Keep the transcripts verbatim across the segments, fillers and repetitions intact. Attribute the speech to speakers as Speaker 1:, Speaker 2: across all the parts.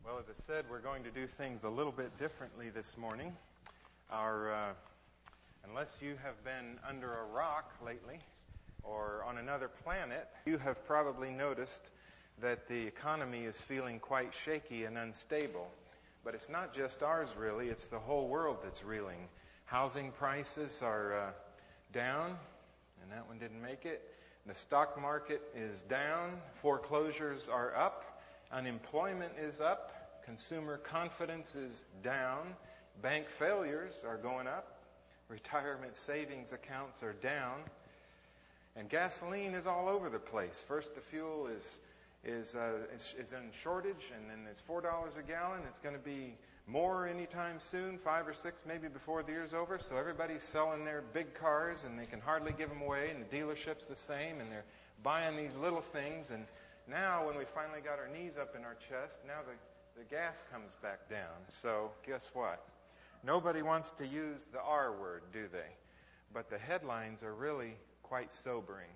Speaker 1: Well, as I said, we're going to do things a little bit differently this morning. Our, uh, unless you have been under a rock lately or on another planet, you have probably noticed that the economy is feeling quite shaky and unstable. But it's not just ours, really. It's the whole world that's reeling. Housing prices are uh, down, and that one didn't make it. The stock market is down. Foreclosures are up. Unemployment is up. Consumer confidence is down. Bank failures are going up. Retirement savings accounts are down. And gasoline is all over the place. First, the fuel is is uh, is, is in shortage, and then it's four dollars a gallon. It's going to be more anytime soon, five or six maybe before the year's over. So everybody's selling their big cars, and they can hardly give them away, and the dealership's the same, and they're buying these little things. And now, when we finally got our knees up in our chest, now the, the gas comes back down. So guess what? Nobody wants to use the R word, do they? But the headlines are really quite sobering.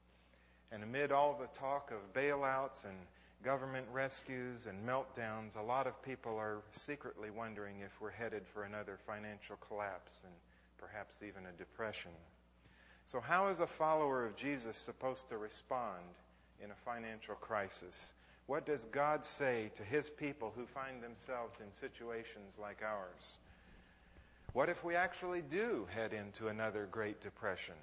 Speaker 1: And amid all the talk of bailouts and government rescues and meltdowns, a lot of people are secretly wondering if we're headed for another financial collapse and perhaps even a depression. So how is a follower of Jesus supposed to respond in a financial crisis? What does God say to His people who find themselves in situations like ours? What if we actually do head into another Great Depression?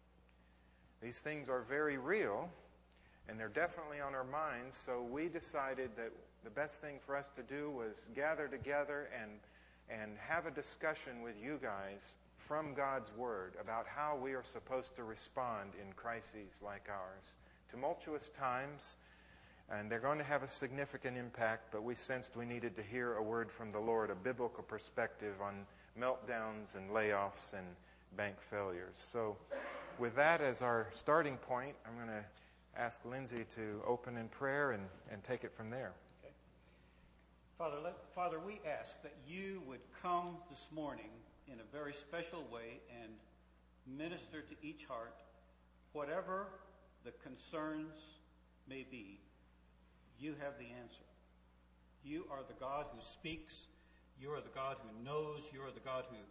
Speaker 1: These things are very real, and they're definitely on our minds, so we decided that the best thing for us to do was gather together and and have a discussion with you guys from God's Word about how we are supposed to respond in crises like ours. Tumultuous times, and they're going to have a significant impact, but we sensed we needed to hear a word from the Lord, a biblical perspective on meltdowns and layoffs and bank failures. So with that as our starting point, I'm going to ask Lindsay to open in prayer and, and take it from there.
Speaker 2: Okay. Father, let, Father, we ask that you would come this morning in a very special way and minister to each heart, whatever the concerns may be. You have the answer. You are the God who speaks. You are the God who knows. You are the God who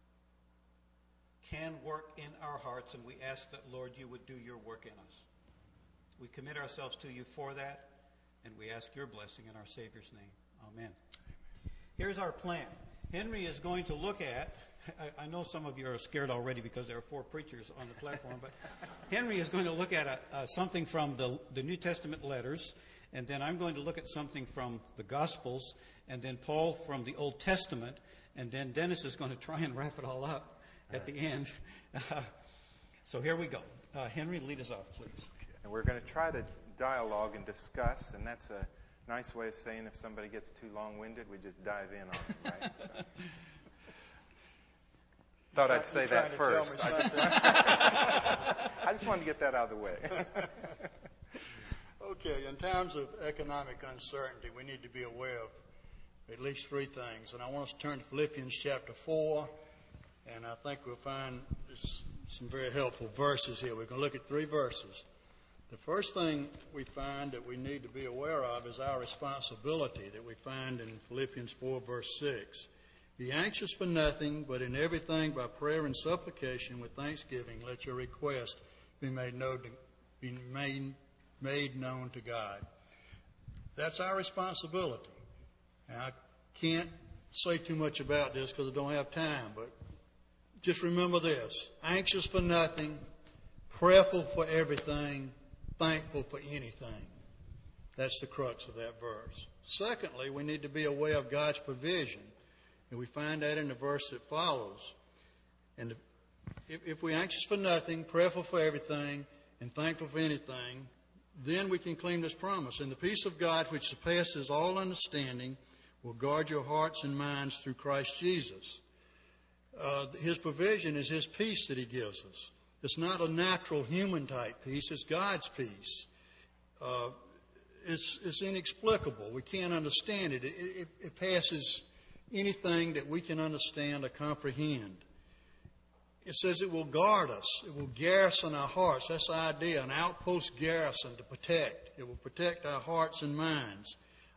Speaker 2: can work in our hearts, and we ask that, Lord, you would do your work in us. We commit ourselves to you for that, and we ask your blessing in our Savior's name. Amen. Here's our plan. Henry is going to look at, I, I know some of you are scared already because there are four preachers on the platform, but Henry is going to look at a, uh, something from the, the New Testament letters, and then I'm going to look at something from the Gospels, and then Paul from the Old Testament, and then Dennis is going to try and wrap it all up at the end. Uh, so here we go. Uh, Henry, lead us off, please.
Speaker 1: And we're going to try to dialogue and discuss, and that's a nice way of saying if somebody gets too long-winded, we just dive in on it, right? So. Thought I'd say that first. I just wanted to get that out of the way.
Speaker 3: Okay, in times of economic uncertainty, we need to be aware of at least three things. And I want us to turn to Philippians chapter four, and I think we'll find some very helpful verses here. We're going to look at three verses. The first thing we find that we need to be aware of is our responsibility that we find in Philippians four, verse six. Be anxious for nothing, but in everything by prayer and supplication with thanksgiving, let your request be made known to, be made, made known to God. That's our responsibility. And I can't say too much about this because I don't have time, but just remember this. Anxious for nothing, prayerful for everything, thankful for anything. That's the crux of that verse. Secondly, we need to be aware of God's provision. And we find that in the verse that follows. And if, if we're anxious for nothing, prayerful for everything, and thankful for anything, then we can claim this promise. And the peace of God, which surpasses all understanding, will guard your hearts and minds through Christ Jesus. Uh, his provision is His peace that He gives us. It's not a natural human type peace. It's God's peace. Uh, it's, it's inexplicable. We can't understand it. It, it. it passes anything that we can understand or comprehend. It says it will guard us. It will garrison our hearts. That's the idea, an outpost garrison to protect. It will protect our hearts and minds.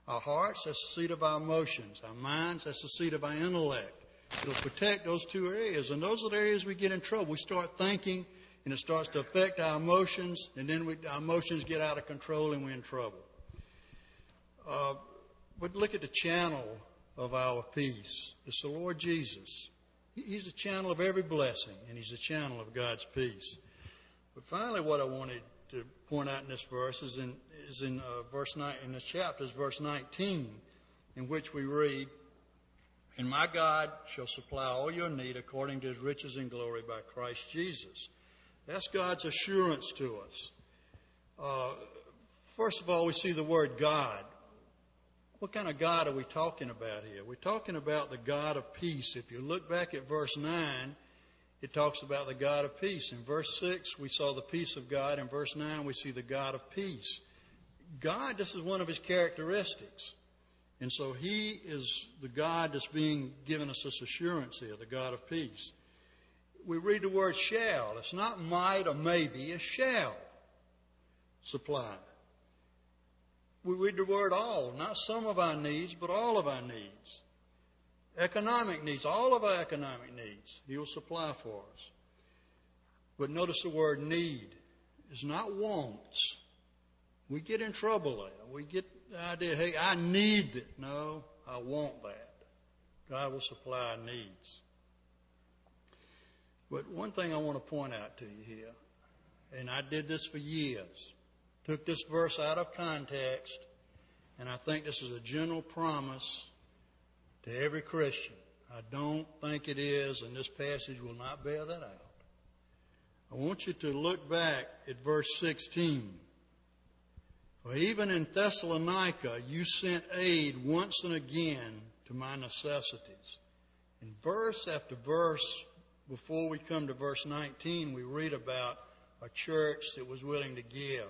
Speaker 3: Our hearts, that's the seat of our emotions. Our minds, that's the seat of our intellect. It'll protect those two areas. And those are the areas we get in trouble. We start thinking, and it starts to affect our emotions, and then we, our emotions get out of control, and we're in trouble. Uh, but look at the channel of our peace. It's the Lord Jesus. He's the channel of every blessing, and He's the channel of God's peace. But finally, what I wanted to point out in this verse is in, is in uh, verse nine, in this chapter, is verse nineteen, in which we read, "And my God shall supply all your need according to His riches and glory by Christ Jesus." That's God's assurance to us. Uh, first of all, we see the word God. What kind of God are we talking about here? We're talking about the God of peace. If you look back at verse nine, it talks about the God of peace. In verse six, we saw the peace of God. In verse nine, we see the God of peace. God, this is one of His characteristics. And so He is the God that's being given us this assurance here, the God of peace. We read the word shall. It's not might or maybe, it's shall supply. We read the word all, not some of our needs, but all of our needs. Economic needs, all of our economic needs, He will supply for us. But notice the word need. It's not wants. We get in trouble there. We get the idea, hey, I need it. No, I want that. God will supply our needs. But one thing I want to point out to you here, and I did this for years, took this verse out of context, and I think this is a general promise to every Christian. I don't think it is, and this passage will not bear that out. I want you to look back at verse sixteen. "For even in Thessalonica you sent aid once and again to my necessities." In verse after verse, before we come to verse nineteen, we read about a church that was willing to give.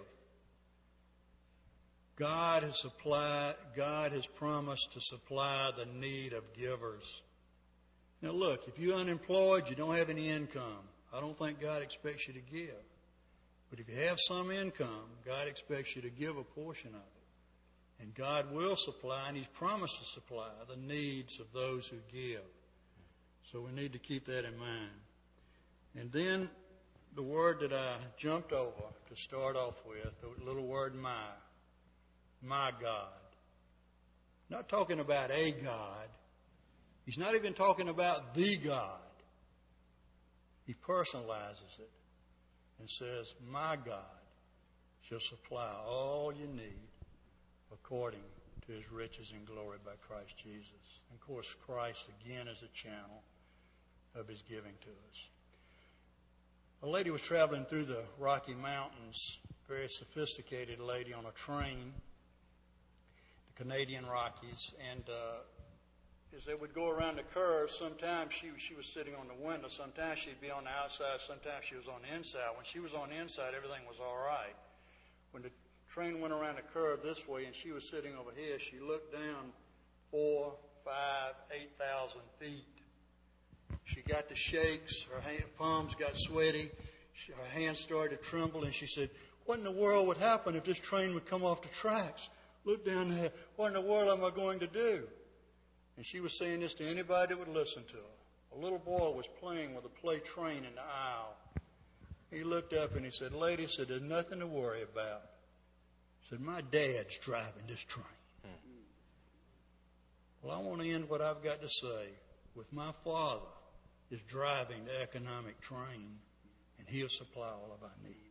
Speaker 3: God has supplied, God has promised to supply the need of givers. Now look, if you're unemployed, you don't have any income, I don't think God expects you to give. But if you have some income, God expects you to give a portion of it. And God will supply, and He's promised to supply, the needs of those who give. So we need to keep that in mind. And then the word that I jumped over to start off with, the little word my. My God. Not talking about a God. He's not even talking about the God. He personalizes it and says, my God shall supply all you need according to His riches and glory by Christ Jesus. And of course, Christ again is a channel of His giving to us. A lady was traveling through the Rocky Mountains, very sophisticated lady on a train, the Canadian Rockies, and uh, as they would go around the curve, sometimes she, she was sitting on the window, sometimes she'd be on the outside, sometimes she was on the inside. When she was on the inside, everything was all right. When the train went around the curve this way and she was sitting over here, she looked down four, five, eight thousand feet. She got the shakes, her hand, palms got sweaty, she, her hands started to tremble, and she said, what in the world would happen if this train would come off the tracks? Look down there, what in the world am I going to do? And she was saying this to anybody that would listen to her. A little boy was playing with a play train in the aisle. He looked up and he said, lady, he said, there's nothing to worry about. He said, my dad's driving this train. Hmm. Well, I want to end what I've got to say with my Father is driving the economic train, and He'll supply all of our needs.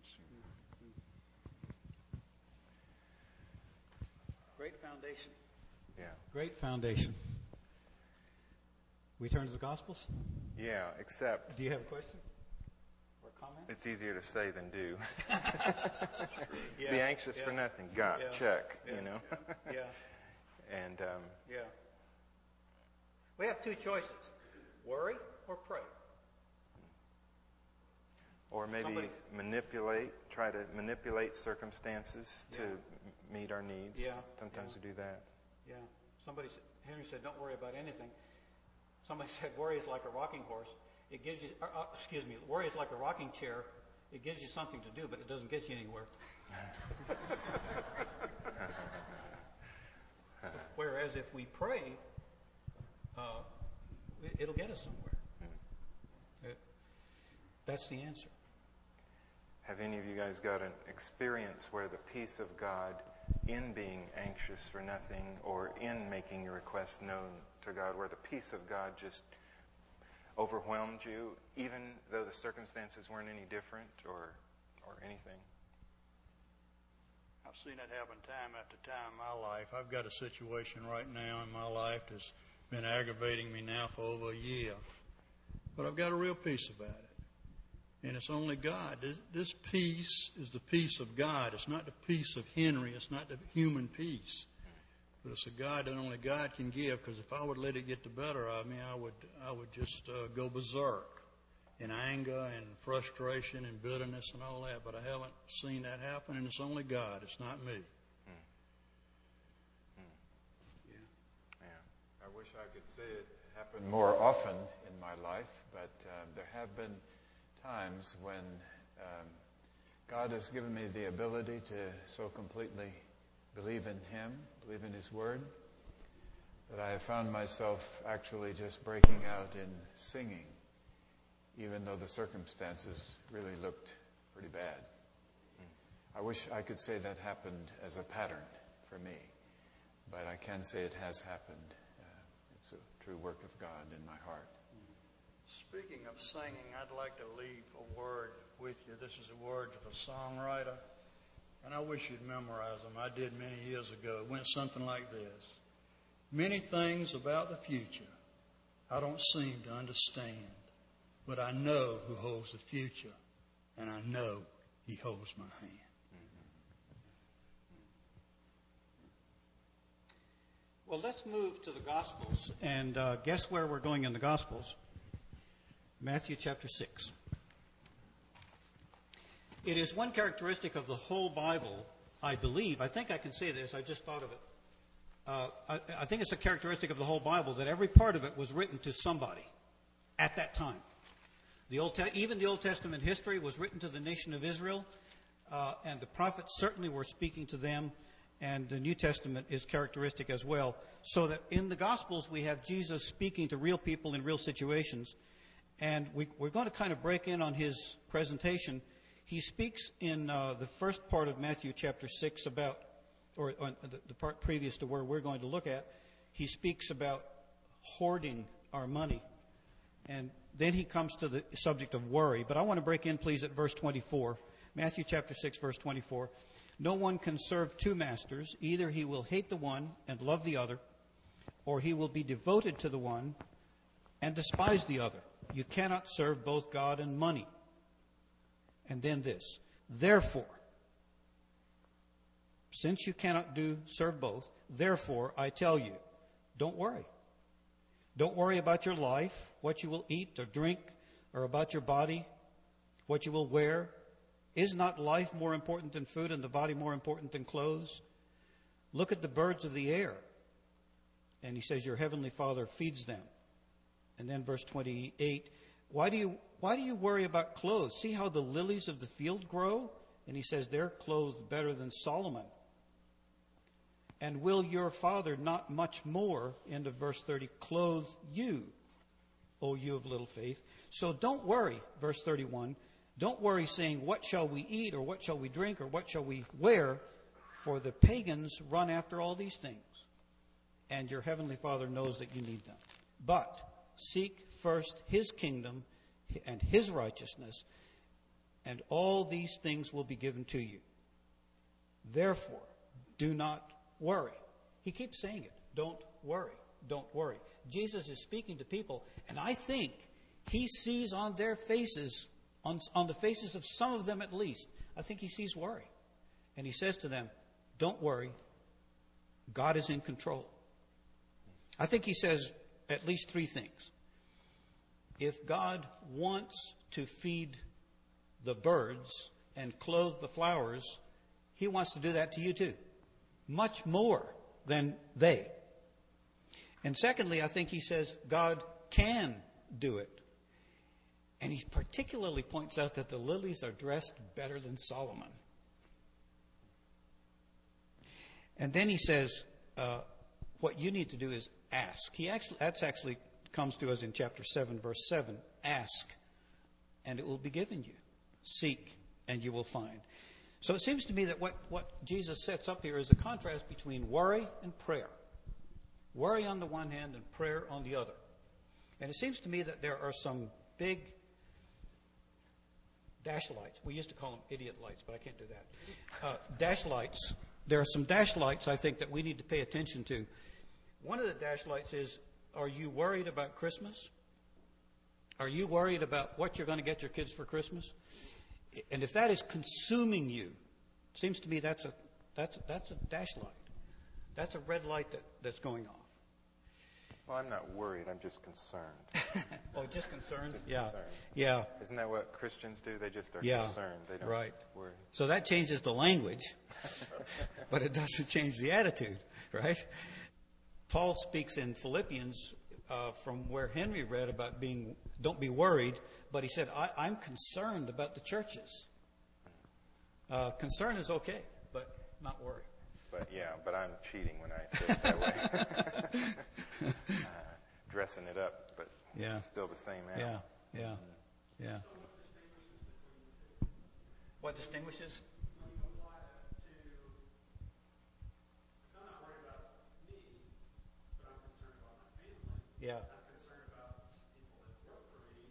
Speaker 2: Great foundation.
Speaker 1: Yeah.
Speaker 2: Great foundation. We turn to the Gospels?
Speaker 1: Yeah, except...
Speaker 2: Do you have a question or a comment?
Speaker 1: It's easier to say than do.
Speaker 2: yeah,
Speaker 1: Be anxious
Speaker 2: yeah,
Speaker 1: for nothing. Got,
Speaker 2: yeah,
Speaker 1: check,
Speaker 2: yeah,
Speaker 1: you know.
Speaker 2: yeah.
Speaker 1: And, um...
Speaker 2: Yeah. We have two choices. Worry or pray.
Speaker 1: Or maybe
Speaker 2: Somebody,
Speaker 1: manipulate, try to manipulate circumstances to
Speaker 2: yeah.
Speaker 1: m- meet our needs.
Speaker 2: Yeah.
Speaker 1: Sometimes
Speaker 2: yeah.
Speaker 1: we do that.
Speaker 2: Yeah. Somebody said, Henry said, don't worry about anything. Somebody said, worry is like a rocking horse. It gives you, uh, uh, excuse me, worry is like a rocking chair. It gives you something to do, but it doesn't get you anywhere. Whereas if we pray, uh, it'll get us somewhere. Mm. It, that's the answer.
Speaker 1: Have any of you guys got an experience where the peace of God in being anxious for nothing or in making your request known to God, where the peace of God just overwhelmed you, even though the circumstances weren't any different or or anything?
Speaker 3: I've seen it happen time after time in my life. I've got a situation right now in my life that's been aggravating me now for over a year. But I've got a real peace about it. And it's only God. This, this peace is the peace of God. It's not the peace of Henry. It's not the human peace. But it's a God that only God can give, because if I would let it get the better of me, I would I would just uh, go berserk in anger and frustration and bitterness and all that. But I haven't seen that happen, and it's only God. It's not me.
Speaker 1: Hmm. Hmm. Yeah. Yeah.
Speaker 4: I wish I could say it happened more often in my life, but uh, there have been times when um, God has given me the ability to so completely believe in Him, believe in His Word, that I have found myself actually just breaking out in singing, even though the circumstances really looked pretty bad. Mm. I wish I could say that happened as a pattern for me, but I can say it has happened. Uh, it's a true work of God in my heart.
Speaker 3: Speaking of singing, I'd like to leave a word with you. This is the words of a songwriter, and I wish you'd memorize them. I did many years ago. It went something like this. Many things about the future I don't seem to understand, but I know who holds the future, and I know He holds my hand.
Speaker 2: Well, let's move to the Gospels, and uh, guess where we're going in the Gospels? Matthew chapter six. It is one characteristic of the whole Bible, I believe. I think I can say this. I just thought of it. Uh, I, I think it's a characteristic of the whole Bible that every part of it was written to somebody at that time. The Old Te- even the Old Testament history was written to the nation of Israel, uh, and the prophets certainly were speaking to them, and the New Testament is characteristic as well. So that in the Gospels we have Jesus speaking to real people in real situations. And we, we're going to kind of break in on his presentation. He speaks in uh, the first part of Matthew chapter six about, or, or the, the part previous to where we're going to look at, he speaks about hoarding our money. And then he comes to the subject of worry. But I want to break in, please, at verse twenty-four. Matthew chapter six, verse twenty-four. No one can serve two masters. Either he will hate the one and love the other, or he will be devoted to the one and despise the other. You cannot serve both God and money. And then this. Therefore, since you cannot do serve both, therefore I tell you, don't worry. Don't worry about your life, what you will eat or drink, or about your body, what you will wear. Is not life more important than food and the body more important than clothes? Look at the birds of the air. And he says, your heavenly Father feeds them. And then verse twenty-eight, why do you why do you worry about clothes? See how the lilies of the field grow? And he says, they're clothed better than Solomon. And will your Father not much more, end of verse thirty, clothe you, O you of little faith? So don't worry, verse thirty-one, don't worry saying, what shall we eat, or what shall we drink, or what shall we wear? For the pagans run after all these things. And your heavenly Father knows that you need them. But seek first His kingdom and His righteousness, and all these things will be given to you. Therefore, do not worry. He keeps saying it. Don't worry. Don't worry. Jesus is speaking to people, and I think He sees on their faces, on, on the faces of some of them at least, I think He sees worry. And He says to them, don't worry. God is in control. I think He says at least three things. If God wants to feed the birds and clothe the flowers, He wants to do that to you too. Much more than they. And secondly, I think He says God can do it. And He particularly points out that the lilies are dressed better than Solomon. And then He says, uh, what you need to do is ask. He actually, that's actually comes to us in chapter seven, verse seven. Ask, and it will be given you. Seek, and you will find. So it seems to me that what, what Jesus sets up here is a contrast between worry and prayer. Worry on the one hand and prayer on the other. And it seems to me that there are some big dash lights. We used to call them idiot lights, but I can't do that. Uh, dash lights. There are some dash lights, I think, that we need to pay attention to. One of the dash lights is, are you worried about Christmas? Are you worried about what you're going to get your kids for Christmas? And if that is consuming you, it seems to me that's a that's that's a dash light. That's a red light that, that's going off.
Speaker 1: Well, I'm not worried. I'm just concerned.
Speaker 2: Oh, just concerned?
Speaker 1: Just
Speaker 2: yeah.
Speaker 1: concerned.
Speaker 2: Yeah.
Speaker 1: Isn't that what Christians do? They just are
Speaker 2: yeah.
Speaker 1: concerned. They don't
Speaker 2: right.
Speaker 1: worry.
Speaker 2: So that changes the language, but it doesn't change the attitude, right? Paul speaks in Philippians uh, from where Henry read about being, don't be worried, but he said, I, I'm concerned about the churches. Uh, concern is okay, but not worry.
Speaker 1: But yeah, but I'm cheating when I say it that way. uh, dressing it up, but
Speaker 2: yeah.
Speaker 1: still the same
Speaker 2: Yeah,
Speaker 1: animal.
Speaker 2: yeah, mm-hmm. yeah. What distinguishes? Yeah.
Speaker 5: I'm concerned about people that work for me.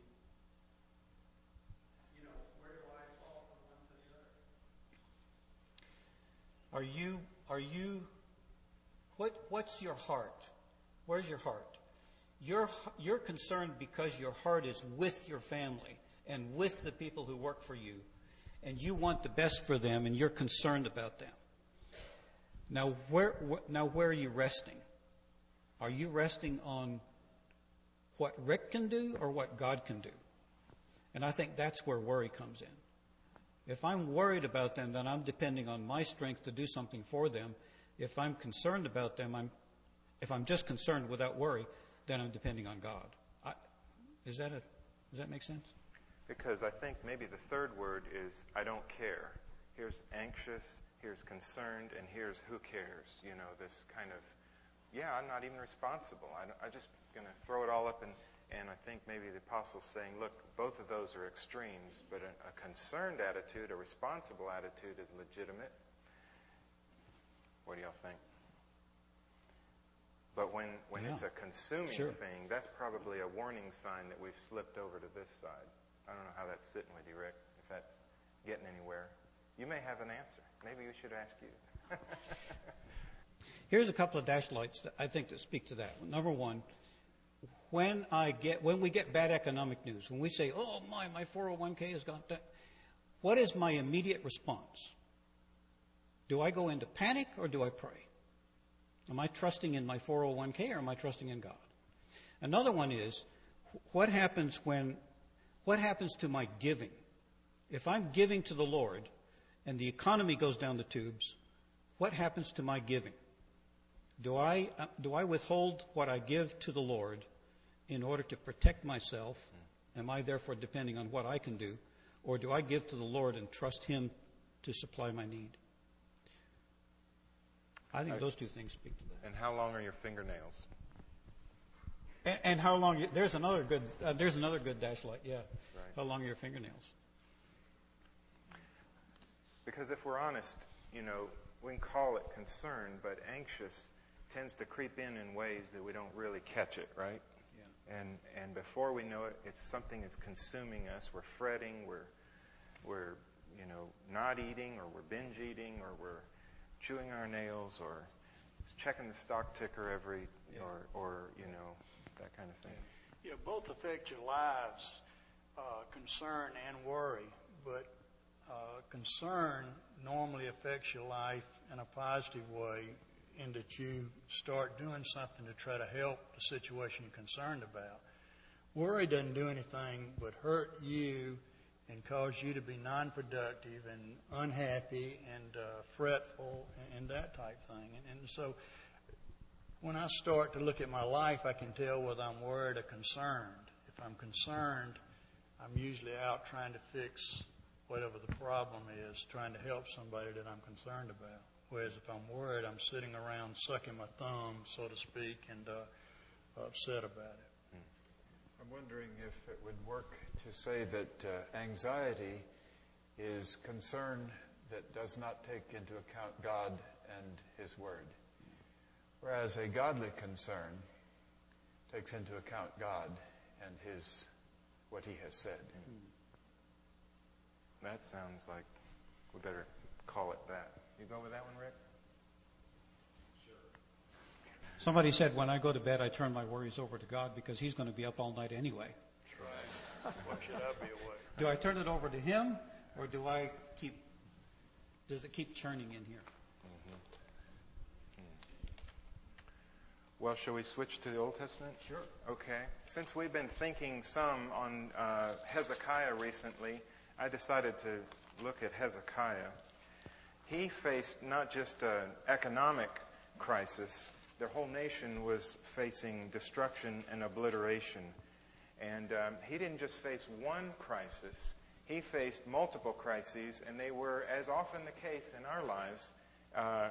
Speaker 5: You know, where do I fall from one to the other?
Speaker 2: Are you, are you, what, what's your heart? Where's your heart? You're, you're concerned because your heart is with your family and with the people who work for you, and you want the best for them, and you're concerned about them. Now, where, now where are you resting? Are you resting on what Rick can do or what God can do? And I think that's where worry comes in. If I'm worried about them, then I'm depending on my strength to do something for them. If I'm concerned about them, I'm, if I'm just concerned without worry, then I'm depending on God. I, is that a, does that make sense?
Speaker 1: Because I think maybe the third word is I don't care. Here's anxious, here's concerned, and here's who cares. You know, this kind of, yeah, I'm not even responsible. I, I'm just going to throw it all up. And, and I think maybe the apostle's saying, look, both of those are extremes, but a, a concerned attitude, a responsible attitude is legitimate. What do y'all think? But when, when
Speaker 2: yeah.
Speaker 1: it's a consuming
Speaker 2: sure.
Speaker 1: thing, that's probably a warning sign that we've slipped over to this side. I don't know how that's sitting with you, Rick, if that's getting anywhere. You may have an answer. Maybe we should ask you.
Speaker 2: Here's a couple of dash lights that I think that speak to that. Number one, when I get when we get bad economic news, when we say, "Oh my, my four oh one k has gone down," what is my immediate response? Do I go into panic or do I pray? Am I trusting in my four oh one k or am I trusting in God? Another one is, what happens when what happens to my giving? If I'm giving to the Lord and the economy goes down the tubes, what happens to my giving? Do I, uh, do I withhold what I give to the Lord in order to protect myself? Am I therefore depending on what I can do? Or do I give to the Lord and trust Him to supply my need? I think those two things speak to that.
Speaker 1: And how long are your fingernails?
Speaker 2: And, and how long? There's another good. Uh, there's another good dash light. Yeah.
Speaker 1: Right.
Speaker 2: How long are your fingernails?
Speaker 1: Because if we're honest, you know, we can call it concern, but anxious tends to creep in in ways that we don't really catch it, right?
Speaker 2: Yeah.
Speaker 1: And and before we know it, it's something is consuming us. We're fretting. We're we're you know not eating, or we're binge eating, or we're chewing our nails, or checking the stock ticker every,
Speaker 2: yeah.
Speaker 1: or or you know that kind of thing.
Speaker 3: Yeah, both affect your lives, uh, concern and worry. But uh, concern normally affects your life in a positive way, in that you start doing something to try to help the situation you're concerned about. Worry doesn't do anything but hurt you and cause you to be non-productive and unhappy and uh, fretful and, and that type thing. And, and so when I start to look at my life, I can tell whether I'm worried or concerned. If I'm concerned, I'm usually out trying to fix whatever the problem is, trying to help somebody that I'm concerned about. whereas if I'm worried, I'm sitting around sucking my thumb, so to speak, and uh, upset about it.
Speaker 4: I'm wondering if it would work to say that uh, anxiety is concern that does not take into account God and His Word, whereas a godly concern takes into account God and His what He has said.
Speaker 1: That sounds like we better call it that. You go with that one, Rick?
Speaker 2: Somebody said, when I go to bed, I turn my worries over to God because He's going to be up all night anyway.
Speaker 3: Right. Why should I be awake?
Speaker 2: Do I turn it over to Him, or do I keep, does it keep churning in here?
Speaker 1: Mm-hmm. Mm. Well, shall we switch to the Old Testament?
Speaker 2: Sure.
Speaker 1: Okay. Since we've been thinking some on uh, Hezekiah recently, I decided to look at Hezekiah. He faced not just an economic crisis. Their whole nation was facing destruction and obliteration. And um, he didn't just face one crisis. He faced multiple crises, and they were, as often the case in our lives, uh,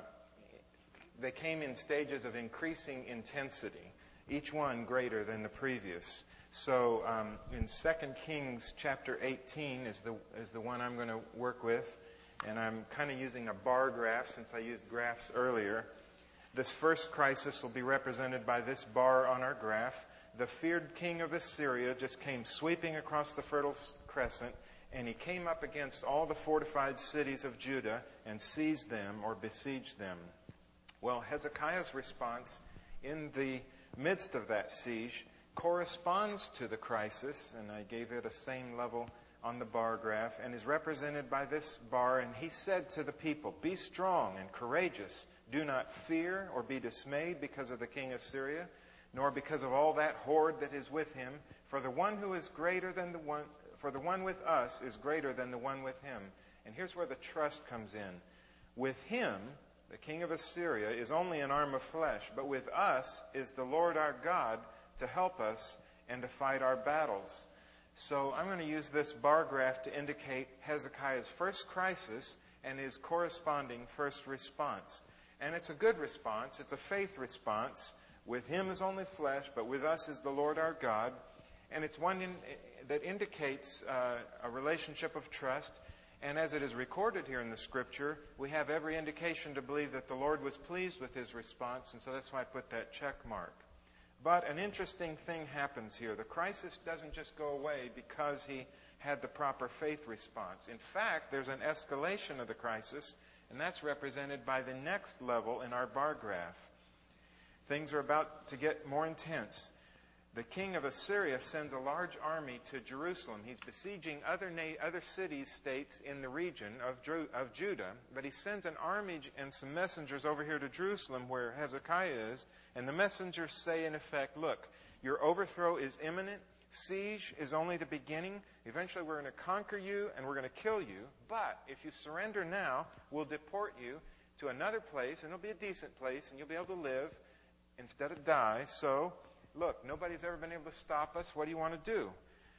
Speaker 1: they came in stages of increasing intensity, each one greater than the previous. So um, in Second Kings chapter eighteen is the, is the one I'm going to work with, and I'm kind of using a bar graph since I used graphs earlier. This first crisis will be represented by this bar on our graph. The feared king of Assyria just came sweeping across the Fertile Crescent, and he came up against all the fortified cities of Judah and seized them or besieged them. Well, Hezekiah's response in the midst of that siege corresponds to the crisis, and I gave it a same level on the bar graph, and is represented by this bar. And he said to the people, "Be strong and courageous. Do not fear or be dismayed because of the king of Syria, nor because of all that horde that is with him. For the one who is greater than the one, for the one with us is greater than the one with him." And here's where the trust comes in. With him, the king of Assyria, is only an arm of flesh, but with us is the Lord our God to help us and to fight our battles. So I'm going to use this bar graph to indicate Hezekiah's first crisis and his corresponding first response. And it's a good response. It's a faith response. With him is only flesh, but with us is the Lord our God. And it's one in, that indicates uh, a relationship of trust. And as it is recorded here in the Scripture, we have every indication to believe that the Lord was pleased with his response. And so that's why I put that check mark. But an interesting thing happens here. The crisis doesn't just go away because he had the proper faith response. In fact, there's an escalation of the crisis, and that's represented by the next level in our bar graph. Things are about to get more intense. The king of Assyria sends a large army to Jerusalem. He's besieging other na- other cities, states in the region of, Dru- of Judah, but he sends an army and some messengers over here to Jerusalem where Hezekiah is, and the messengers say, in effect, look, your overthrow is imminent. Siege is only the beginning. Eventually we're going to conquer you and we're going to kill you, but if you surrender now, we'll deport you to another place, and it'll be a decent place, and you'll be able to live instead of die. So, look, nobody's ever been able to stop us. What do you want to do?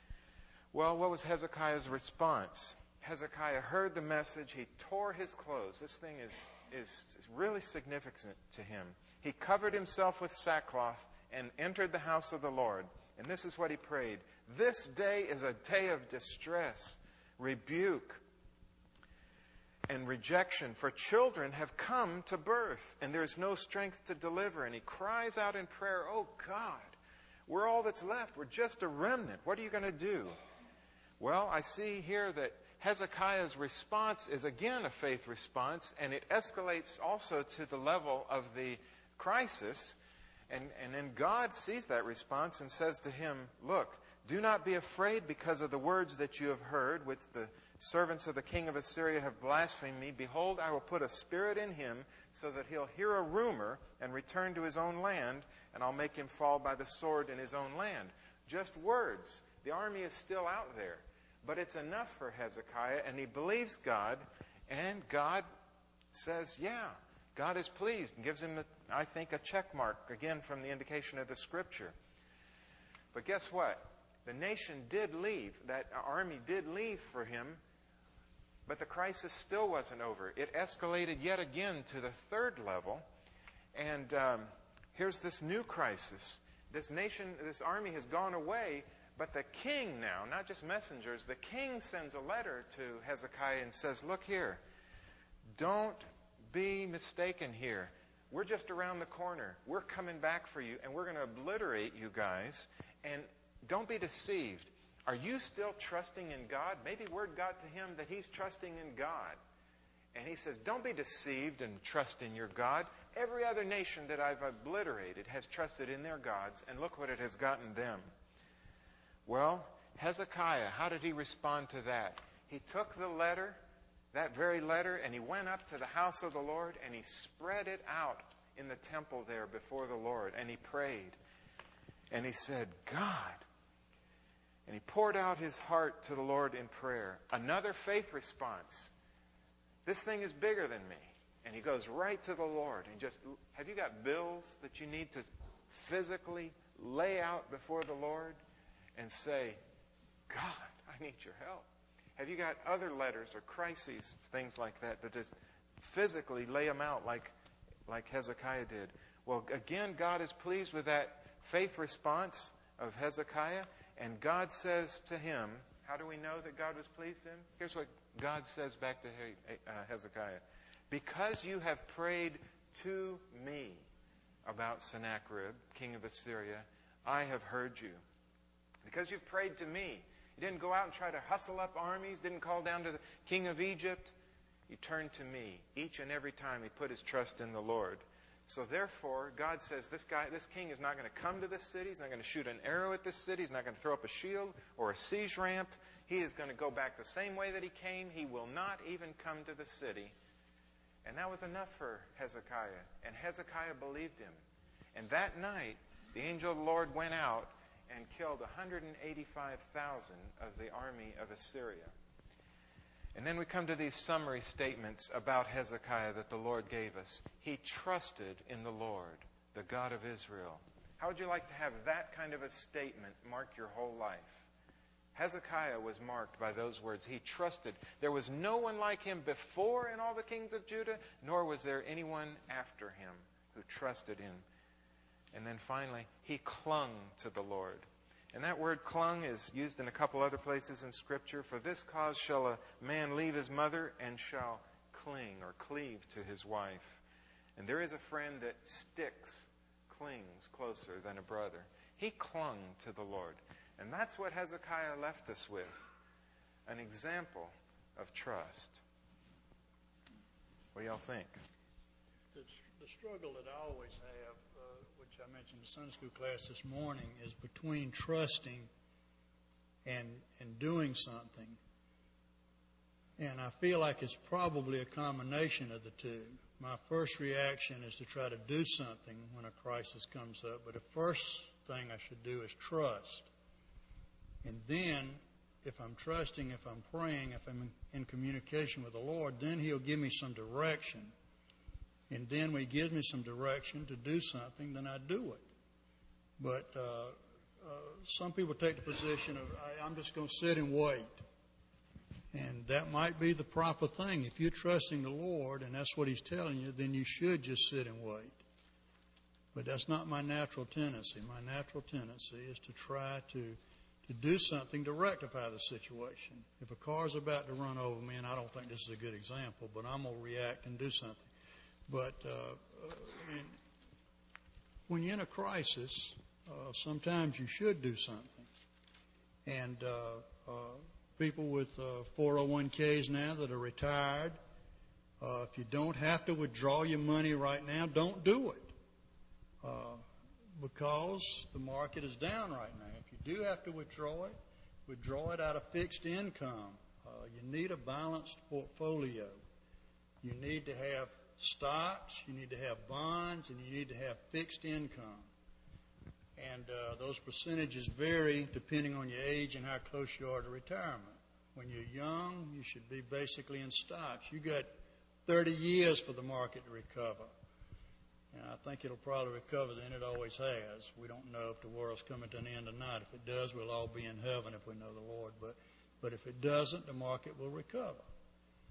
Speaker 1: Well, what was Hezekiah's response? Hezekiah heard the message. He tore his clothes. This thing is, is, is really significant to him. He covered himself with sackcloth and entered the house of the Lord. And this is what he prayed. This day is a day of distress, rebuke, and rejection, for children have come to birth, and there is no strength to deliver. And he cries out in prayer, "Oh God, we're all that's left. We're just a remnant. What are you going to do?" Well, I see here that Hezekiah's response is again a faith response, and it escalates also to the level of the crisis. And, and then God sees that response and says to him, "Look, do not be afraid because of the words that you have heard, which the servants of the king of Assyria have blasphemed me. Behold, I will put a spirit in him so that he'll hear a rumor and return to his own land, and I'll make him fall by the sword in his own land." Just words. The army is still out there. But it's enough for Hezekiah, and he believes God, and God says, yeah, God is pleased, and gives him, I think, a check mark, again, from the indication of the Scripture. But guess what? The nation did leave. That army did leave for him. But the crisis still wasn't over. It escalated yet again to the third level. And um, here's this new crisis. This nation, this army has gone away, but the king now, not just messengers, the king sends a letter to Hezekiah and says, look here, don't be mistaken here. We're just around the corner. We're coming back for you, and we're going to obliterate you guys. And don't be deceived. Are you still trusting in God? Maybe word got to him that he's trusting in God. And he says, don't be deceived and trust in your God. Every other nation that I've obliterated has trusted in their gods, and look what it has gotten them. Well, Hezekiah, how did he respond to that? He took the letter, that very letter, and he went up to the house of the Lord, and he spread it out in the temple there before the Lord, and he prayed. And he said, God. And he poured out his heart to the Lord in prayer. Another faith response. This thing is bigger than me. And he goes right to the Lord and just, have you got bills that you need to physically lay out before the Lord and say, God, I need your help? Have you got other letters or crises, things like that, that just physically lay them out like, like Hezekiah did? Well, again, God is pleased with that faith response of Hezekiah, and God says to him, how do we know that God was pleased with him? Here's what God says back to Hezekiah. Because you have prayed to me about Sennacherib, king of Assyria, I have heard you. Because you've prayed to me. You didn't go out and try to hustle up armies, didn't call down to the king of Egypt. You turned to me. Each and every time he put his trust in the Lord. So therefore, God says this guy, this king is not going to come to this city. He's not going to shoot an arrow at this city. He's not going to throw up a shield or a siege ramp. He is going to go back the same way that he came. He will not even come to the city. And that was enough for Hezekiah. And Hezekiah believed him. And that night, the angel of the Lord went out and killed one hundred eighty-five thousand of the army of Assyria. And then we come to these summary statements about Hezekiah that the Lord gave us. He trusted in the Lord, the God of Israel. How would you like to have that kind of a statement mark your whole life? Hezekiah was marked by those words. He trusted. There was no one like him before in all the kings of Judah, nor was there anyone after him who trusted him. And then finally, he clung to the Lord. And that word clung is used in a couple other places in Scripture. For this cause shall a man leave his mother and shall cling or cleave to his wife. And there is a friend that sticks, clings closer than a brother. He clung to the Lord. And that's what Hezekiah left us with, an example of trust. What do y'all think?
Speaker 3: The, the struggle that I always have, uh, which I mentioned in the Sunday school class this morning, is between trusting and and doing something. And I feel like it's probably a combination of the two. My first reaction is to try to do something when a crisis comes up, but the first thing I should do is trust. And then, if I'm trusting, if I'm praying, if I'm in, in communication with the Lord, then He'll give me some direction. And then when He gives me some direction to do something, then I do it. But uh, uh, some people take the position of, I, I'm just going to sit and wait. And that might be the proper thing. If you're trusting the Lord, and that's what He's telling you, then you should just sit and wait. But that's not my natural tendency. My natural tendency is to try to to do something to rectify the situation. If a car's about to run over me, and I don't think this is a good example, but I'm going to react and do something. But uh, uh, in, when you're in a crisis, uh, sometimes you should do something. And uh, uh, people with uh, four oh one k's now that are retired, uh, if you don't have to withdraw your money right now, don't do it. Uh, because the market is down right now. If you do have to withdraw it, withdraw it out of fixed income. Uh, you need a balanced portfolio. You need to have stocks, you need to have bonds, and you need to have fixed income. And uh, those percentages vary depending on your age and how close you are to retirement. When you're young, you should be basically in stocks. You got thirty years for the market to recover. And I think it'll probably recover than it always has. We don't know if the world's coming to an end or not. If it does, we'll all be in heaven if we know the Lord. But, but if it doesn't, the market will recover.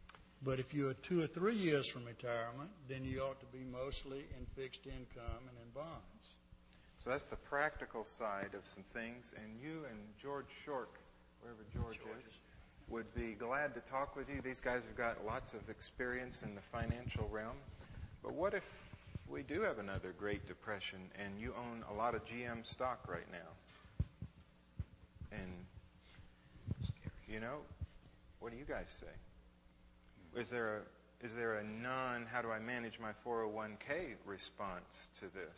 Speaker 3: But if you're two or three years from retirement, then you ought to be mostly in fixed income and in bonds.
Speaker 1: So that's the practical side of some things. And you and George Short, wherever George, George is, would be glad to talk with you. These guys have got lots of experience in the financial realm. But what if we do have another Great Depression and you own a lot of G M stock right now? And, you know, what do you guys say? Is there a, is there a non, how do I manage my four oh one k response to this?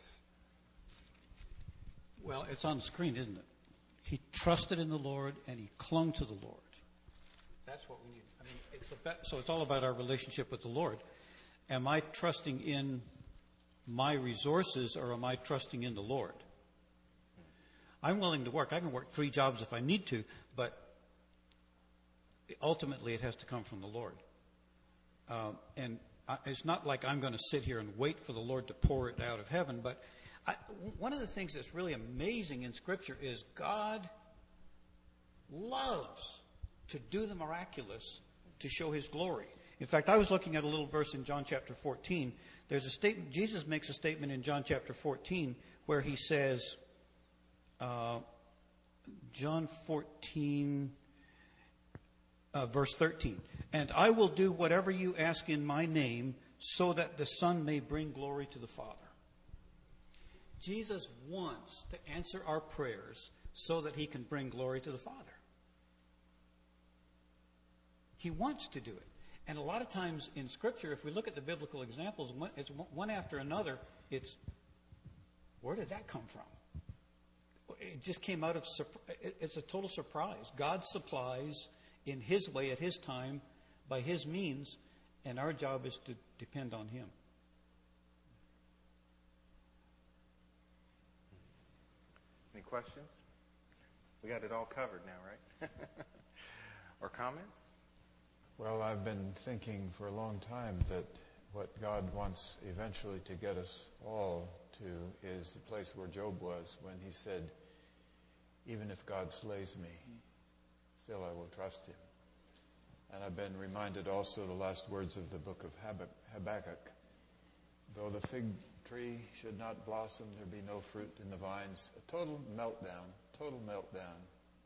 Speaker 2: Well, it's on the screen, isn't it? He trusted in the Lord and he clung to the Lord. That's what we need. I mean, it's about, so it's all about our relationship with the Lord. Am I trusting in my resources or am I trusting in the Lord? I'm willing to work. I can work three jobs if I need to, but ultimately it has to come from the Lord. Um, and I, it's not like I'm going to sit here and wait for the Lord to pour it out of heaven, but I, one of the things that's really amazing in Scripture is God loves to do the miraculous to show His glory. In fact, I was looking at a little verse in John chapter fourteen. There's a statement, Jesus makes a statement in John chapter fourteen where He says, uh, John fourteen, uh, verse thirteen, "And I will do whatever you ask in my name so that the Son may bring glory to the Father." Jesus wants to answer our prayers so that He can bring glory to the Father. He wants to do it. And a lot of times in Scripture, if we look at the biblical examples, it's one after another, it's, where did that come from? It just came out of, it's a total surprise. God supplies in His way, at His time, by His means, and our job is to depend on Him.
Speaker 1: Any questions? We got it all covered now, right? Or comments?
Speaker 4: Well, I've been thinking for a long time that what God wants eventually to get us all to is the place where Job was when he said, "Even if God slays me, still I will trust Him." And I've been reminded also the last words of the book of Habakkuk. "Though the fig tree should not blossom, there be no fruit in the vines." A total meltdown, total meltdown.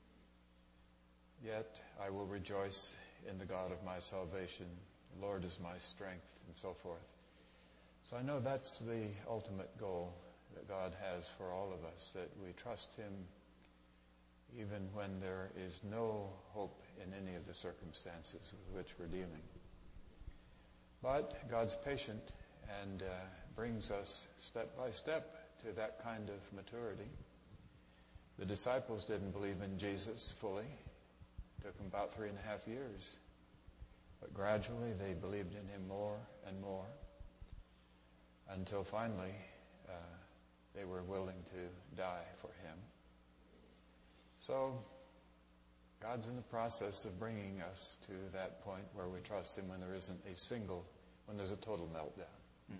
Speaker 4: "Yet I will rejoice in the God of my salvation. The Lord is my strength," and so forth. So I know that's the ultimate goal that God has for all of us, that we trust Him even when there is no hope in any of the circumstances with which we're dealing. But God's patient and uh, brings us step by step to that kind of maturity. The disciples didn't believe in Jesus fully. It took them about three and a half years. But gradually they believed in Him more and more until finally uh, they were willing to die for Him. So God's in the process of bringing us to that point where we trust Him when there isn't a single, when there's a total meltdown.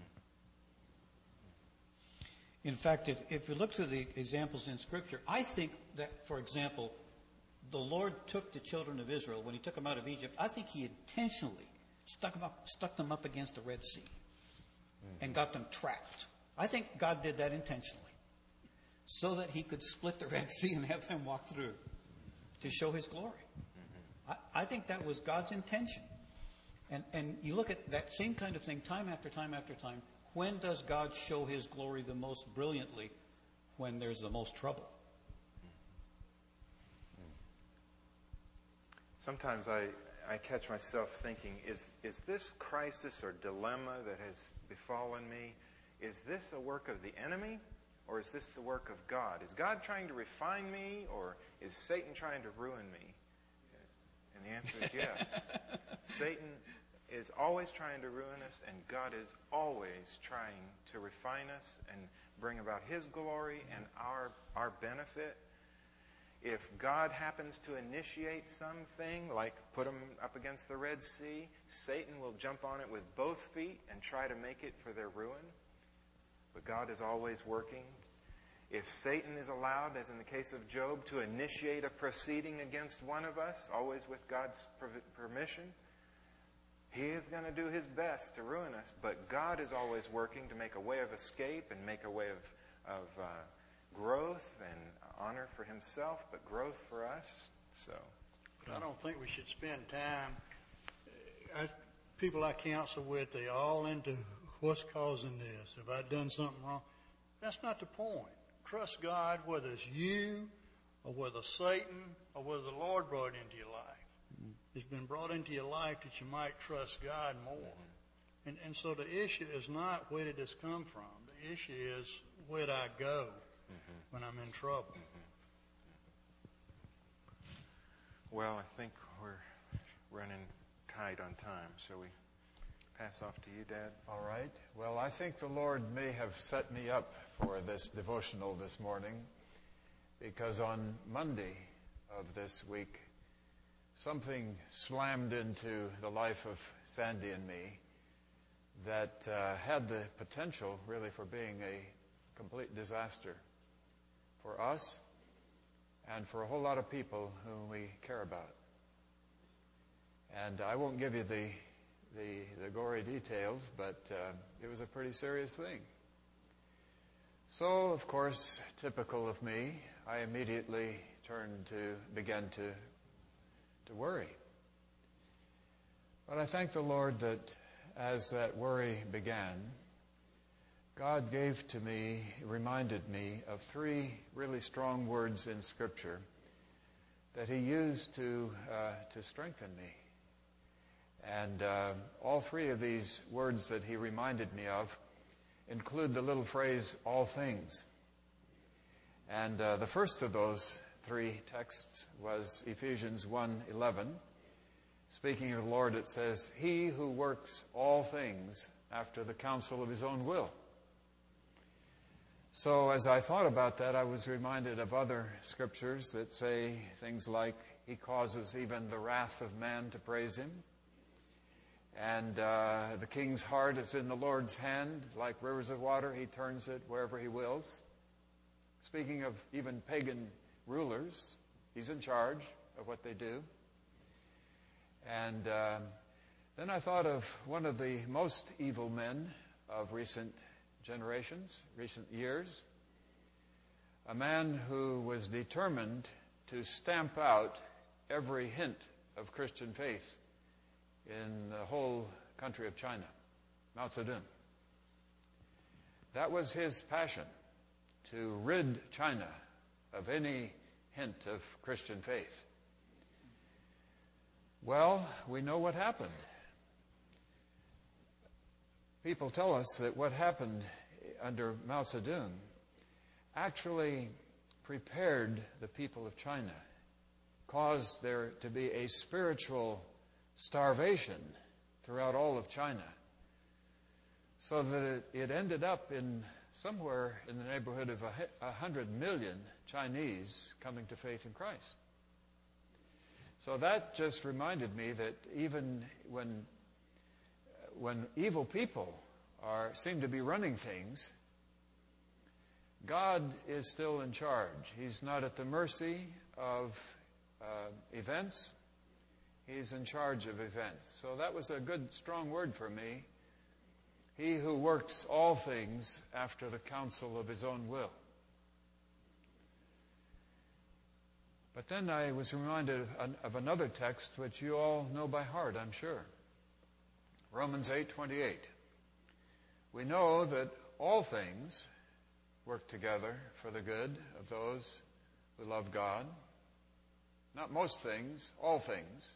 Speaker 2: In fact, if, if you look through the examples in Scripture, I think that, for example, the Lord took the children of Israel, when He took them out of Egypt, I think He intentionally stuck them up, stuck them up against the Red Sea mm-hmm. and got them trapped. I think God did that intentionally so that He could split the Red Sea and have them walk through to show His glory. Mm-hmm. I, I think that was God's intention. And, and you look at that same kind of thing time after time after time. When does God show His glory the most brilliantly? When there's the most trouble.
Speaker 1: Sometimes I, I catch myself thinking, is, is this crisis or dilemma that has befallen me, is this a work of the enemy or is this the work of God? Is God trying to refine me or is Satan trying to ruin me? And the answer is yes. Satan is always trying to ruin us, and God is always trying to refine us and bring about His glory and our, our benefit. If God happens to initiate something, like put them up against the Red Sea, Satan will jump on it with both feet and try to make it for their ruin. But God is always working. If Satan is allowed, as in the case of Job, to initiate a proceeding against one of us, always with God's permission, He is going to do his best to ruin us, but God is always working to make a way of escape and make a way of, of uh, growth and honor for himself, but growth for us. So,
Speaker 3: But I don't think we should spend time. I, people I counsel with, they all into what's causing this. Have I done something wrong? That's not the point. Trust God, whether it's you or whether Satan or whether the Lord brought it into your life. Mm-hmm. It's been brought into your life that you might trust God more. Mm-hmm. And, and so the issue is not where did this come from. The issue is where do I go mm-hmm. when I'm in trouble. Mm-hmm.
Speaker 1: Well, I think we're running tight on time. Shall we pass off to you, Dad?
Speaker 4: All right. Well, I think the Lord may have set me up for this devotional this morning, because on Monday of this week, something slammed into the life of Sandy and me that uh, had the potential, really, for being a complete disaster for us and for a whole lot of people whom we care about. And I won't give you the the, the gory details, but uh, it was a pretty serious thing. So, of course, typical of me, I immediately turned to, began to, to worry. But I thank the Lord that as that worry began, God gave to me, reminded me of three really strong words in Scripture that He used to uh, to strengthen me. And uh, all three of these words that He reminded me of include the little phrase, all things. And uh, the first of those three texts was Ephesians one eleven. Speaking of the Lord, it says, He who works all things after the counsel of His own will. So as I thought about that, I was reminded of other scriptures that say things like, He causes even the wrath of man to praise Him. And uh, the king's heart is in the Lord's hand, like rivers of water. He turns it wherever He wills. Speaking of even pagan rulers, He's in charge of what they do. And uh, then I thought of one of the most evil men of recent generations, recent years, a man who was determined to stamp out every hint of Christian faith in the whole country of China, Mao Zedong. That was his passion, to rid China of any hint of Christian faith. Well, we know what happened. People tell us that what happened under Mao Zedong actually prepared the people of China, caused there to be a spiritual starvation throughout all of China, so that it, it ended up in somewhere in the neighborhood of a, a hundred million Chinese coming to faith in Christ. So that just reminded me that even when when evil people are seem to be running things, God is still in charge. He's not at the mercy of uh, events. He's in charge of events. So that was a good, strong word for me. He who works all things after the counsel of His own will. But then I was reminded of, of another text which you all know by heart, I'm sure. Romans eight twenty-eight. We know that all things work together for the good of those who love God. Not most things, all things.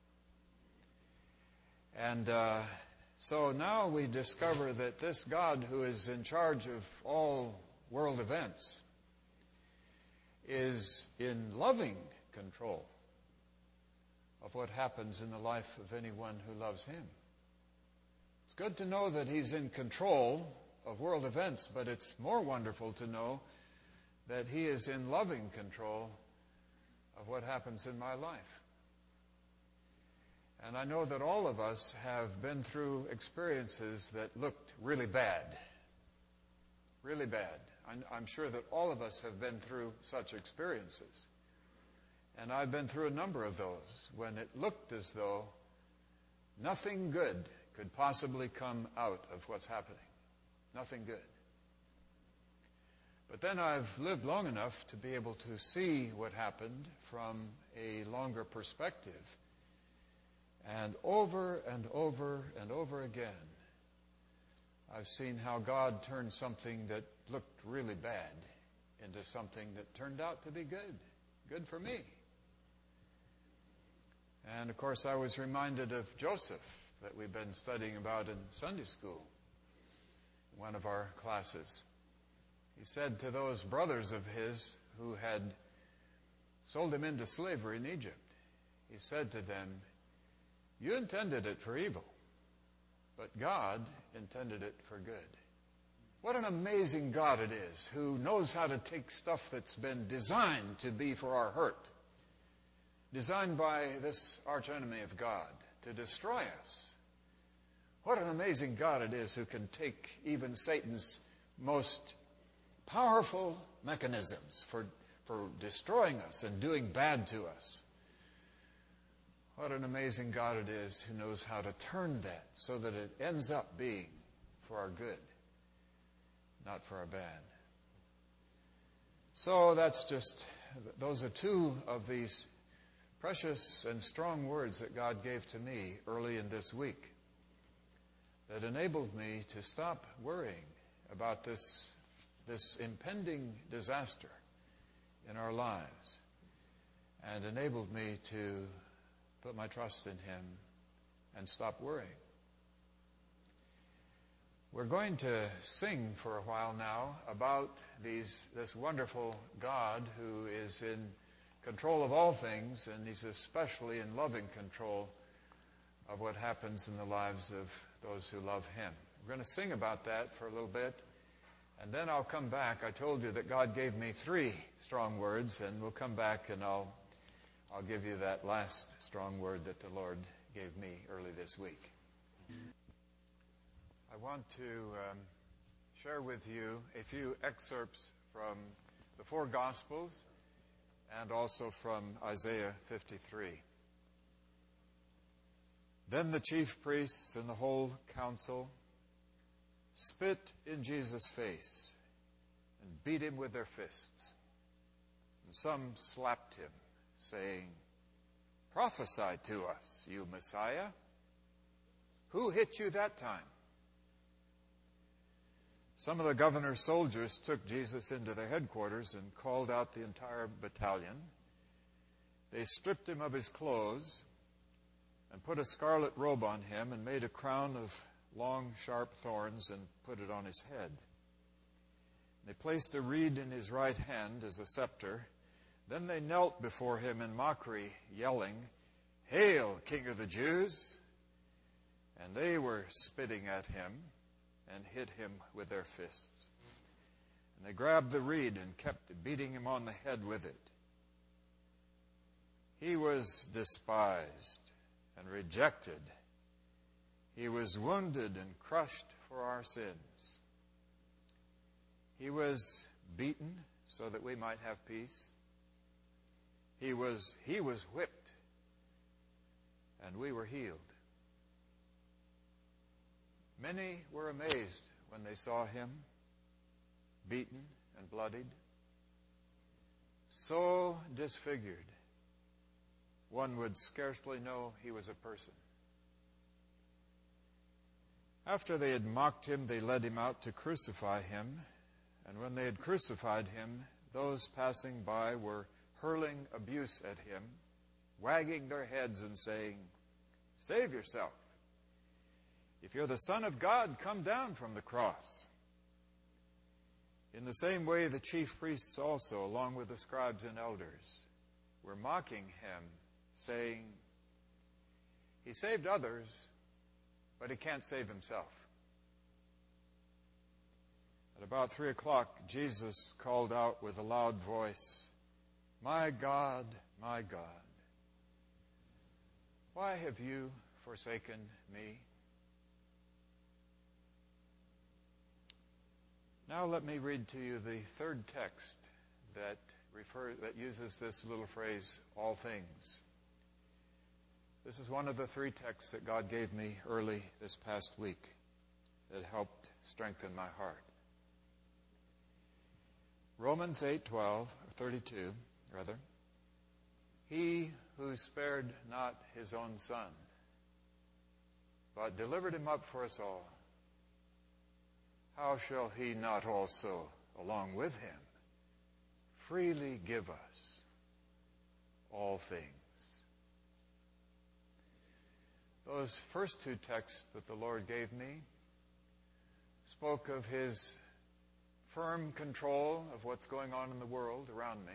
Speaker 4: And uh, so now we discover that this God who is in charge of all world events is in loving control of what happens in the life of anyone who loves Him. It's good to know that He's in control of world events, but it's more wonderful to know that He is in loving control of what happens in my life. And I know that all of us have been through experiences that looked really bad. Really bad. I'm sure that all of us have been through such experiences. And I've been through a number of those when it looked as though Nothing good could possibly come out of what's happening. Nothing good. But then I've lived long enough to be able to see what happened from a longer perspective. And over and over and over again, I've seen how God turned something that looked really bad into something that turned out to be good. Good for me. And of course, I was reminded of Joseph that we've been studying about in Sunday school, one of our classes. He said to those brothers of his who had sold him into slavery in Egypt, he said to them, "You intended it for evil, but God intended it for good." What an amazing God it is, who knows how to take stuff that's been designed to be for our hurt, designed by this archenemy of God to destroy us. What an amazing God it is who can take even Satan's most powerful mechanisms for, for destroying us and doing bad to us. What an amazing God it is who knows how to turn that so that it ends up being for our good, not for our bad. So that's just, those are two of these precious and strong words that God gave to me early in this week that enabled me to stop worrying about this, this impending disaster in our lives and enabled me to put my trust in Him and stop worrying. We're going to sing for a while now about these, this wonderful God who is in control of all things, and He's especially in loving control of what happens in the lives of those who love Him. We're going to sing about that for a little bit, and then I'll come back. I told you that God gave me three strong words, and we'll come back and I'll I'll give you that last strong word that the Lord gave me early this week. I want to um, share with you a few excerpts from the four Gospels and also from Isaiah fifty-three. Then the chief priests and the whole council spit in Jesus' face and beat him with their fists. And some slapped him, saying, "Prophesy to us, you Messiah. Who hit you that time?" Some of the governor's soldiers took Jesus into their headquarters and called out the entire battalion. They stripped him of his clothes and put a scarlet robe on him and made a crown of long, sharp thorns and put it on his head. They placed a reed in his right hand as a scepter. Then they knelt before him in mockery, yelling, "Hail, King of the Jews!" And they were spitting at him and hit him with their fists. And they grabbed the reed and kept beating him on the head with it. He was despised and rejected. He was wounded and crushed for our sins. He was beaten so that we might have peace. He was, he was whipped, and we were healed. Many were amazed when they saw him, beaten and bloodied, so disfigured, one would scarcely know he was a person. After they had mocked him, they led him out to crucify him, and when they had crucified him, those passing by were hurling abuse at him, wagging their heads and saying, "Save yourself. If you're the Son of God, come down from the cross." In the same way, the chief priests also, along with the scribes and elders, were mocking him, saying, "He saved others, but he can't save himself." At about three o'clock, Jesus called out with a loud voice, "My God, my God, why have you forsaken me?" Now let me read to you the third text that refer, that uses this little phrase, "all things." This is one of the three texts that God gave me early this past week that helped strengthen my heart. Romans eight twelve, or thirty-two, rather. He who spared not his own son, but delivered him up for us all, how shall he not also, along with him, freely give us all things? Those first two texts that the Lord gave me spoke of his firm control of what's going on in the world around me.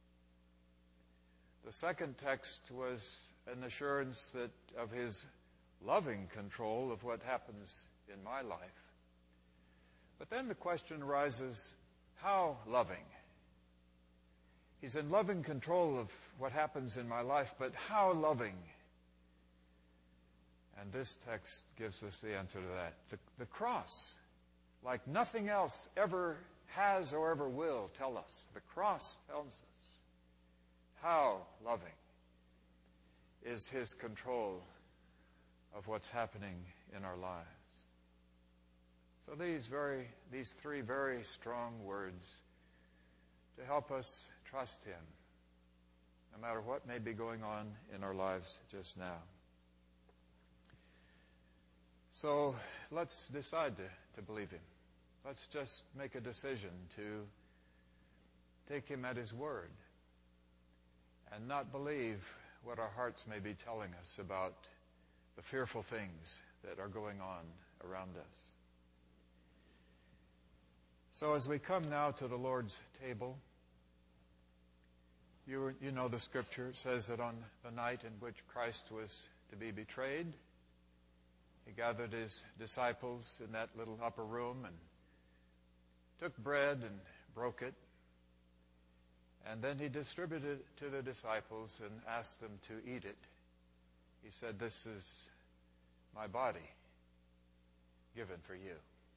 Speaker 4: The second text was an assurance that of his loving control of what happens in my life. But then the question arises, how loving? He's in loving control of what happens in my life, but how loving? And this text gives us the answer to that. The, the cross, like nothing else ever has or ever will tell us, the cross tells us how loving is his control of what's happening in our lives. So these very, these three very strong words to help us trust him, no matter what may be going on in our lives just now. So let's decide to, to believe him. Let's just make a decision to take him at his word and not believe what our hearts may be telling us about the fearful things that are going on around us. So as we come now to the Lord's table, you, you know the scripture. It says that on the night in which Christ was to be betrayed, he gathered his disciples in that little upper room and took bread and broke it. And then he distributed it to the disciples and asked them to eat it. He said, "This is my body given for you."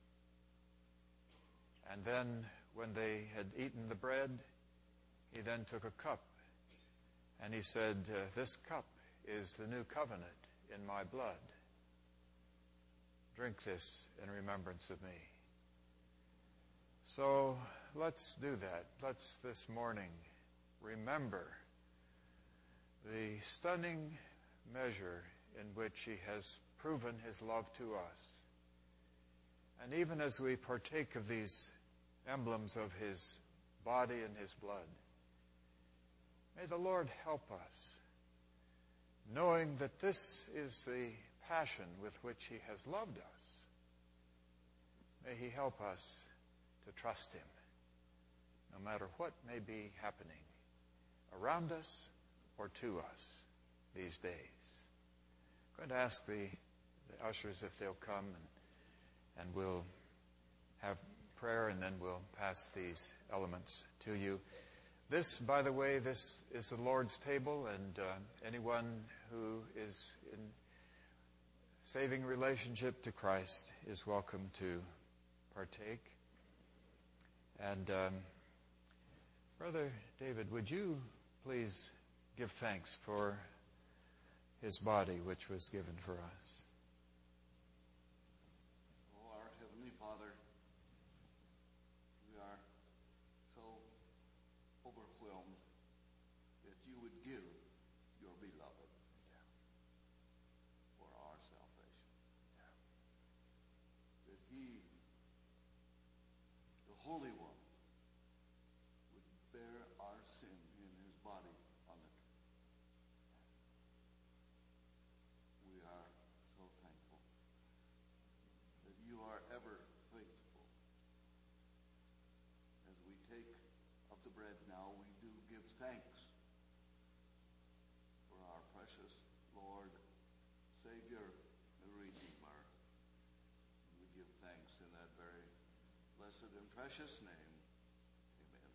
Speaker 4: And then when they had eaten the bread, he then took a cup and he said, uh, "This cup is the new covenant in my blood. Drink this in remembrance of me." So let's do that. Let's this morning remember the stunning measure in which he has proven his love to us. And even as we partake of these emblems of his body and his blood, may the Lord help us, knowing that this is the passion with which he has loved us. May he help us to trust him, no matter what may be happening around us or to us these days. I'm going to ask the, the ushers if they'll come, and, and we'll have prayer, and then we'll pass these elements to you. This, by the way, this is the Lord's table, and uh, anyone who is in saving relationship to Christ is welcome to partake. And um, Brother David, would you please give thanks for his body which was given for us?
Speaker 6: Oh, our Heavenly Father, we are so overwhelmed that you would give your beloved
Speaker 4: Yeah.
Speaker 6: for our salvation.
Speaker 4: Yeah.
Speaker 6: That he, the Holy One, would bear our sin in his body on the tree. We are so thankful that you are ever faithful. As we take of the bread now, we do give thanks for our precious Lord, Savior, and Redeemer. We give thanks in that very blessed and precious name. Amen.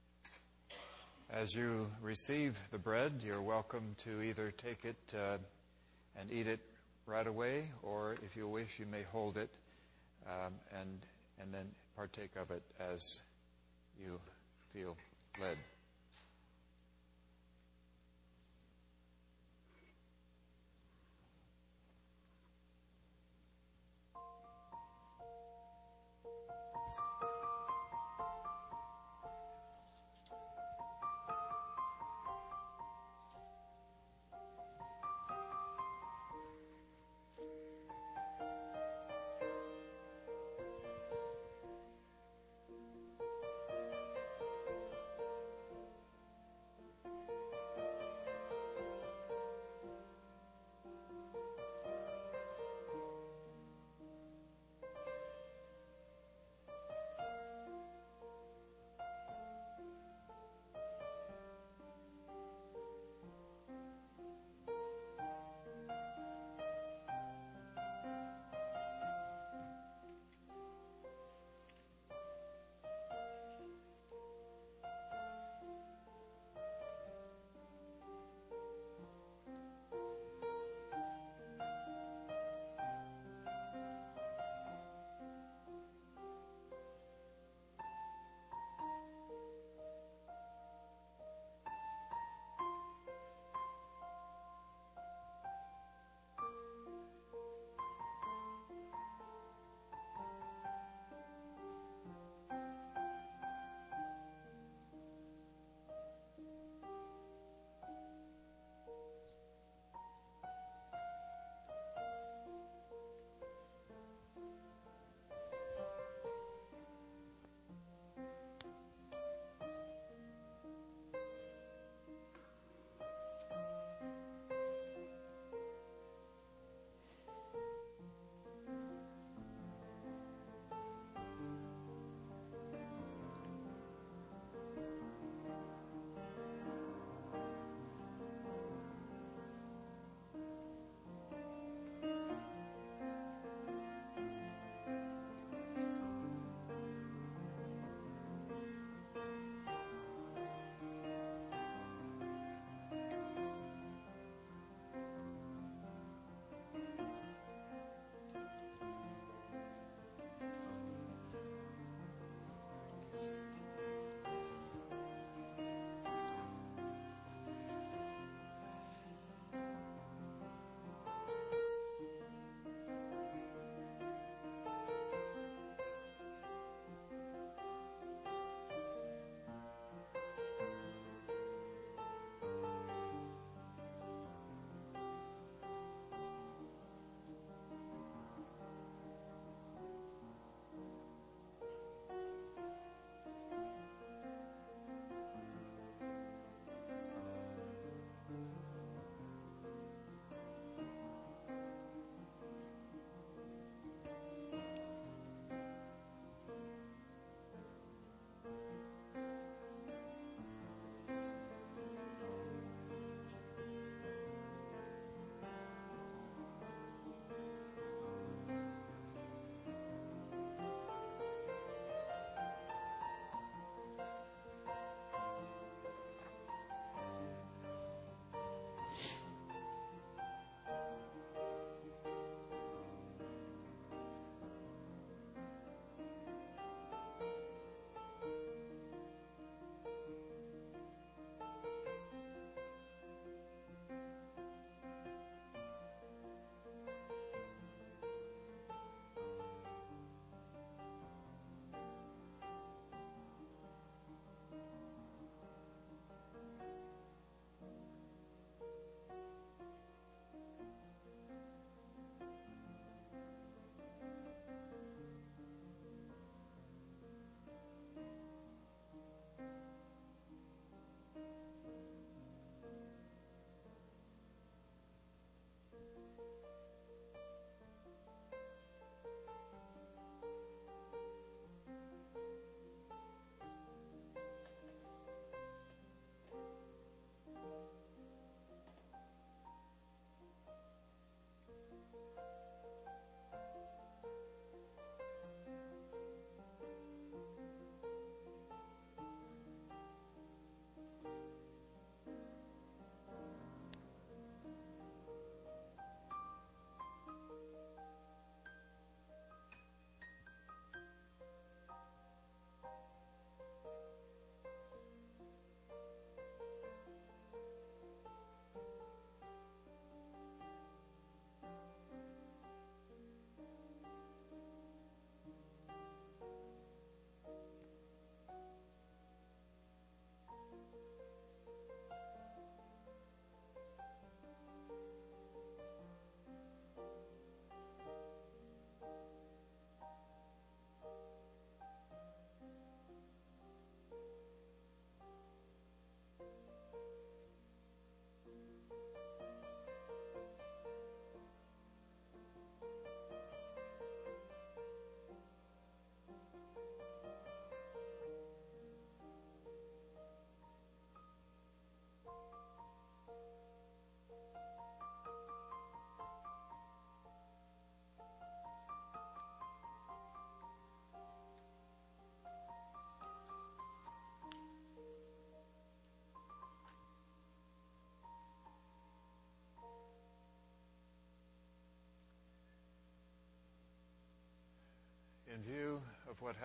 Speaker 4: As you receive the bread, you're welcome to either take it uh, and eat it right away, or if you wish, you may hold it um, and and then partake of it as you feel led.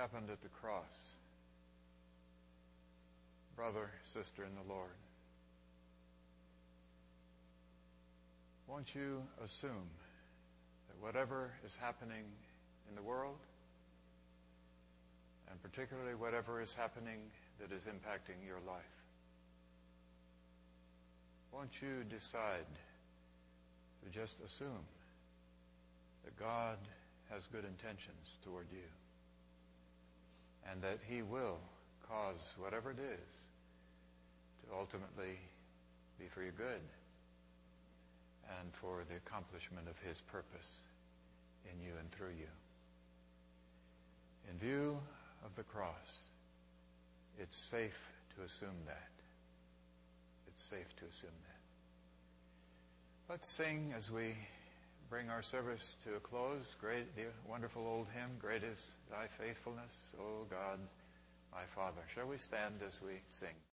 Speaker 4: happened at the cross, brother, sister in the Lord, won't you assume that whatever is happening in the world, and particularly whatever is happening that is impacting your life, won't you decide to just assume that God has good intentions toward you, and that He will cause whatever it is to ultimately be for your good and for the accomplishment of His purpose in you and through you. In view of the cross, it's safe to assume that. It's safe to assume that. Let's sing as we bring our service to a close. Great, the wonderful old hymn, "Great is Thy faithfulness, O God, my Father." Shall we stand as we sing?